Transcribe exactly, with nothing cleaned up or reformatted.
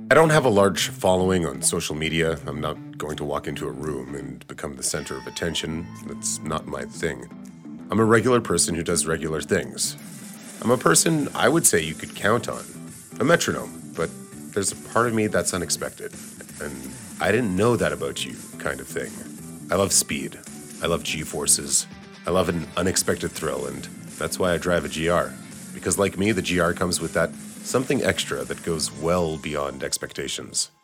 I don't have a large following on social media. I'm not going to walk into a room and become the center of attention. That's not my thing. I'm a regular person who does regular things. I'm a person I would say you could count on. A metronome, but there's a part of me that's unexpected. And I didn't know that about you, kind of thing. I love speed. I love G-forces. I love an unexpected thrill, and that's why I drive a G R. Because like me, the G R comes with that something extra that goes well beyond expectations.